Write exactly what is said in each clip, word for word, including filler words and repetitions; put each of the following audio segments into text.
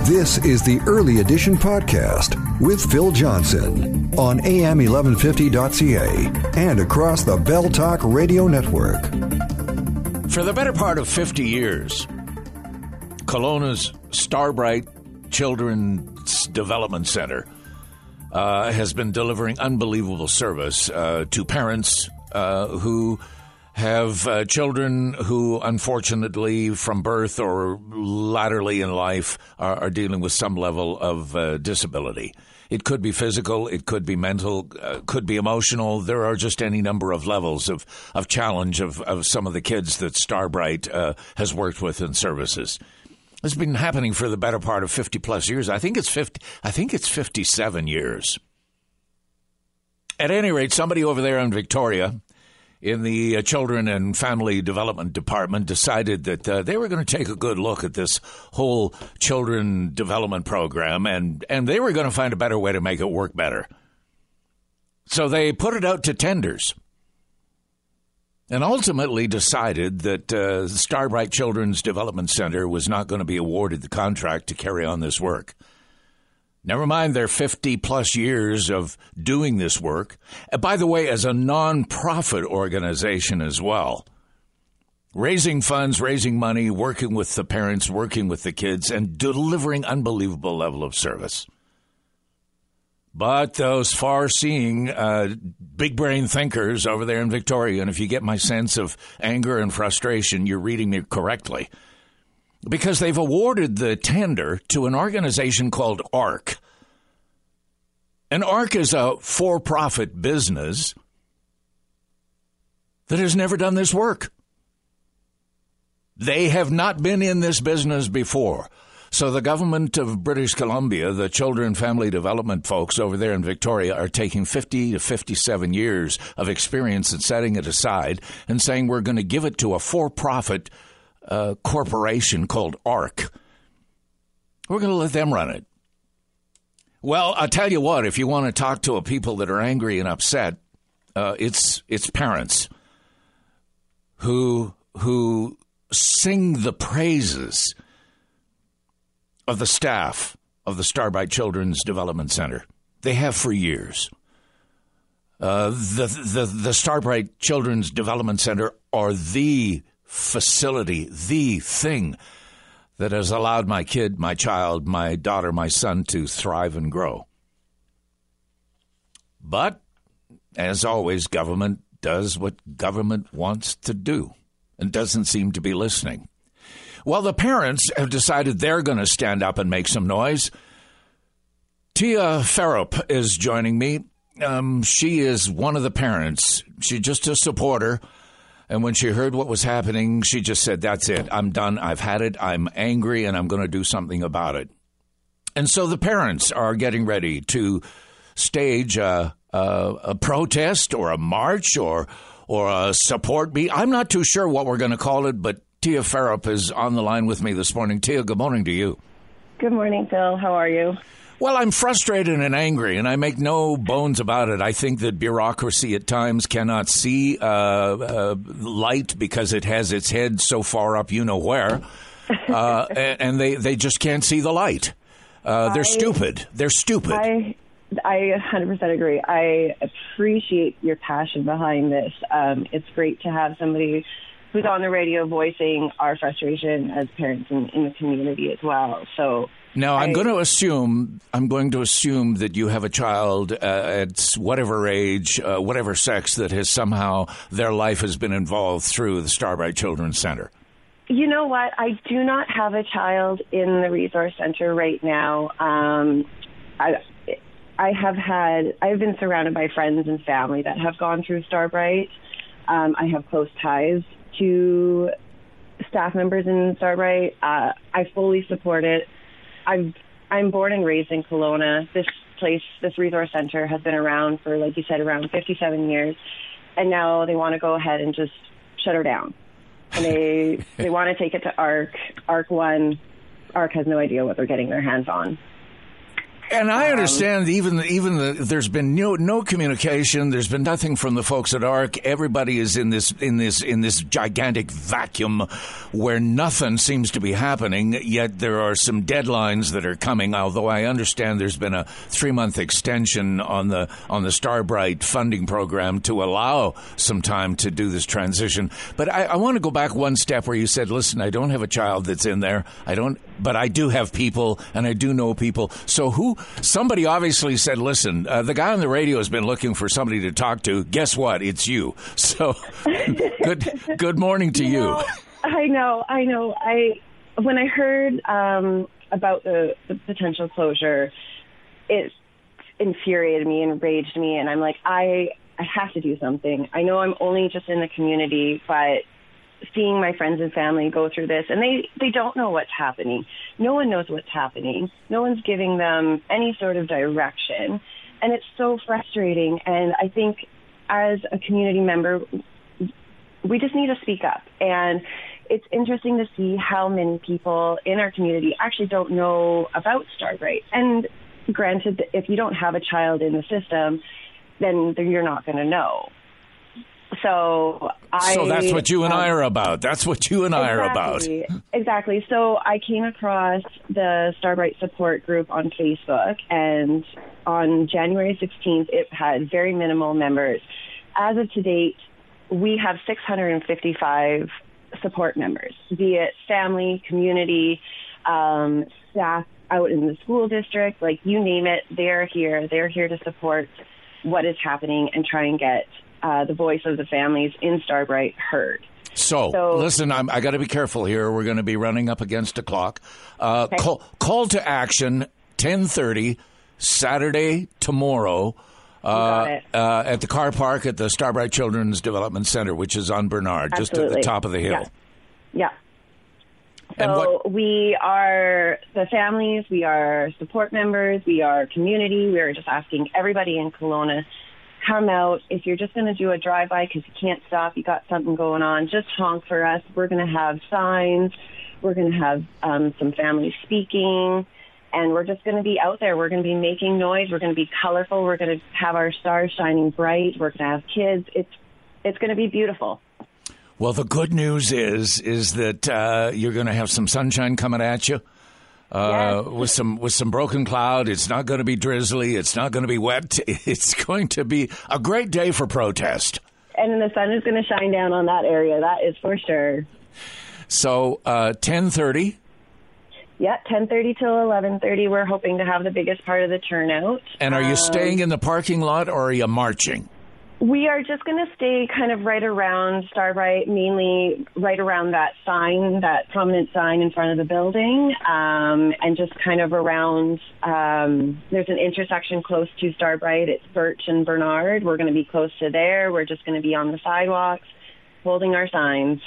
This is the Early Edition Podcast with Phil Johnson on A M eleven fifty dot C A and across the Bell Talk Radio Network. For the better part of fifty years, Kelowna's Starbright Children's Development Center uh, has been delivering unbelievable service uh, to parents uh, who have uh, children who, unfortunately, from birth or latterly in life, are, are dealing with some level of uh, disability. It could be physical, it could be mental, uh, could be emotional. There are just any number of levels of, of challenge of, of some of the kids that Starbright uh, has worked with in services. It's been happening for the better part of fifty plus years. I think it's fifty. I think it's fifty-seven years. At any rate, somebody over there in Victoria, in the uh, Children and Family Development Department, decided that uh, they were going to take a good look at this whole children development program, and, and they were going to find a better way to make it work better. So they put it out to tenders and ultimately decided that uh, Starbright Children's Development Center was not going to be awarded the contract to carry on this work. Never mind their fifty-plus years of doing this work. Uh, by the way, as a non-profit organization as well. Raising funds, raising money, working with the parents, working with the kids, and delivering unbelievable level of service. But those far-seeing, uh, big-brain thinkers over there in Victoria, and if you get my sense of anger and frustration, you're reading me correctly, because they've awarded the tender to an organization called ARC. And ARC is a for-profit business that has never done this work. They have not been in this business before. So the government of British Columbia, the Children and Family Development folks over there in Victoria, are taking fifty to fifty-seven years of experience and setting it aside and saying we're going to give it to a for-profit Uh, corporation called ARC. We're going to let them run it. Well, I'll tell you what, if you want to talk to a people that are angry and upset, uh, it's it's parents who who sing the praises of the staff of the Starbright Children's Development Center. They have for years. Uh, the, the, the Starbright Children's Development Center are the facility, the thing that has allowed my kid, my child, my daughter, my son to thrive and grow. But, as always, government does what government wants to do and doesn't seem to be listening. Well, the parents have decided they're going to stand up and make some noise. Tia Ferrup is joining me. Um, she is one of the parents. She's just a supporter. And when she heard what was happening, she just said, that's it. I'm done. I've had it. I'm angry, and I'm going to do something about it. And so the parents are getting ready to stage a, a, a protest or a march or or a support meet. I'm not too sure what we're going to call it, but Tia Ferrup is on the line with me this morning. Tia, good morning to you. Good morning, Phil. How are you? Well, I'm frustrated and angry, and I make no bones about it. I think that bureaucracy at times cannot see uh, uh, light because it has its head so far up you know where, uh, and, and they, they just can't see the light. Uh, they're I, stupid. They're stupid. I, I one hundred percent agree. I appreciate your passion behind this. Um, it's great to have somebody who's on the radio voicing our frustration as parents in, in the community as well. So. Now, I'm going to assume I'm going to assume that you have a child uh, at whatever age, uh, whatever sex, that has somehow their life has been involved through the Starbright Children's Center. You know what? I do not have a child in the resource center right now. Um, I, I have had I've been surrounded by friends and family that have gone through Starbright. Um, I have close ties to staff members in Starbright. Uh, I fully support it. I've, I'm born and raised in Kelowna. This place, this resource center, has been around for, like you said, around fifty-seven years. And now they want to go ahead and just shut her down. And they they want to take it to ARC. ARC won. ARC has no idea what they're getting their hands on. And I understand um, even even the, there's been no no communication. There's been nothing from the folks at ARC. Everybody is in this in this in this gigantic vacuum where nothing seems to be happening. Yet there are some deadlines that are coming. Although I understand there's been a three month extension on the on the Starbright funding program to allow some time to do this transition. But I, I want to go back one step where you said, "Listen, I don't have a child that's in there. I don't, but I do have people, and I do know people." So who? Somebody obviously said, "Listen, uh, the guy on the radio has been looking for somebody to talk to. Guess what? It's you." So, good good morning to you. No, I know, I know. I when I heard um, about the, the potential closure, it infuriated me, enraged me, and I'm like, I I have to do something. I know I'm only just in the community, but seeing my friends and family go through this, and they, they don't know what's happening. No one knows what's happening. No one's giving them any sort of direction. And it's so frustrating. And I think as a community member, we just need to speak up. And it's interesting to see how many people in our community actually don't know about Starbright. And granted, if you don't have a child in the system, then you're not going to know. So I. So that's what you and um, I are about. That's what you and I exactly, are about. Exactly. So I came across the Starbright support group on Facebook, and on January sixteenth, it had very minimal members. As of to date, we have six hundred fifty-five support members, be it family, community, um, staff out in the school district, like you name it, they're here. They're here to support what is happening and try and get Uh, the voice of the families in Starbright heard. So, so listen, I'm, I got to be careful here. We're going to be running up against a clock. Uh, okay. call, call to action, ten thirty, Saturday, tomorrow, uh, uh, at the car park at the Starbright Children's Development Center, which is on Bernard, Absolutely. just at the top of the hill. Yeah. yeah. So we are the families, we are support members, we are community. We are just asking everybody in Kelowna, come out. If you're just going to do a drive-by because you can't stop, you got something going on, just honk for us. We're going to have signs. We're going to have um, some families speaking, and we're just going to be out there. We're going to be making noise. We're going to be colorful. We're going to have our stars shining bright. We're going to have kids. It's it's going to be beautiful. Well, the good news is is that uh, you're going to have some sunshine coming at you. Uh, yes. with some with some broken cloud. It's not going to be drizzly. It's not going to be wet. It's going to be a great day for protest. And the sun is going to shine down on that area. That is for sure. So uh, ten thirty. Yeah, ten thirty till eleven thirty. We're hoping to have the biggest part of the turnout. And are you um, staying in the parking lot or are you marching? We are just going to stay kind of right around Starbright, mainly right around that sign, that prominent sign in front of the building, um, and just kind of around, um, there's an intersection close to Starbright. It's Birch and Bernard. We're going to be close to there. We're just going to be on the sidewalks, holding our signs.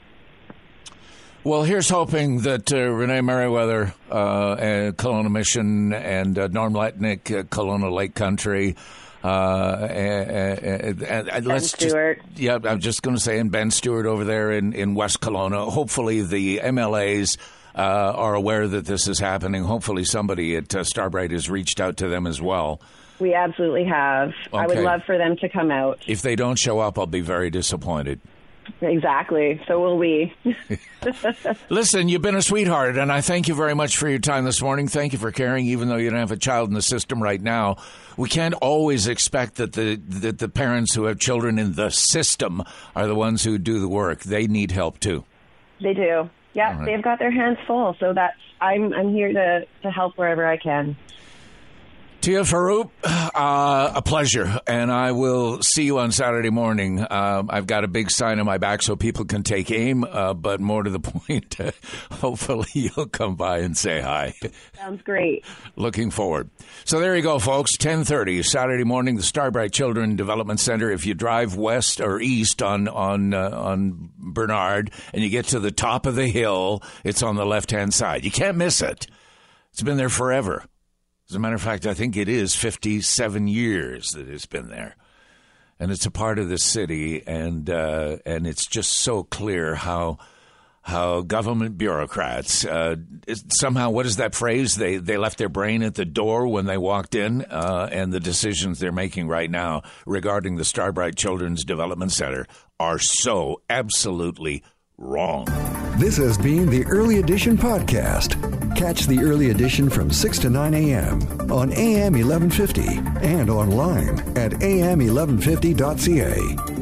Well, here's hoping that uh, Renee Merriweather, uh, and Kelowna Mission, and uh, Norm Letnick, uh, Kelowna Lake Country, Uh, and, and, and let's just, yeah, I'm just going to say, and Ben Stewart over there in, in West Kelowna. Hopefully the M L As uh, are aware that this is happening. Hopefully somebody at uh, Starbright has reached out to them as well. We absolutely have. Okay. I would love for them to come out. If they don't show up, I'll be very disappointed. Exactly. So will we. Listen, you've been a sweetheart, and I thank you very much for your time this morning. Thank you for caring, even though you don't have a child in the system right now. We can't always expect that the that the parents who have children in the system are the ones who do the work. They need help too. They do. Yeah, right. They've got their hands full. So that's I'm I'm here to, to help wherever I can. Tia Farouk, uh, a pleasure, and I will see you on Saturday morning. Um, I've got a big sign on my back so people can take aim, uh, but more to the point, uh, hopefully you'll come by and say hi. Sounds great. Looking forward. So there you go, folks, ten thirty, Saturday morning, the Starbright Children Development Center. If you drive west or east on, on, uh, on Bernard and you get to the top of the hill, it's on the left-hand side. You can't miss it. It's been there forever. As a matter of fact, I think it is fifty-seven years that it's been there. And it's a part of the city, and uh, and it's just so clear how how government bureaucrats uh, somehow, what is that phrase? They they left their brain at the door when they walked in, uh, and the decisions they're making right now regarding the Starbright Children's Development Center are so absolutely wrong. This has been the Early Edition Podcast. Catch the Early Edition from six to nine a.m. on A M eleven fifty and online at A M eleven fifty dot C A.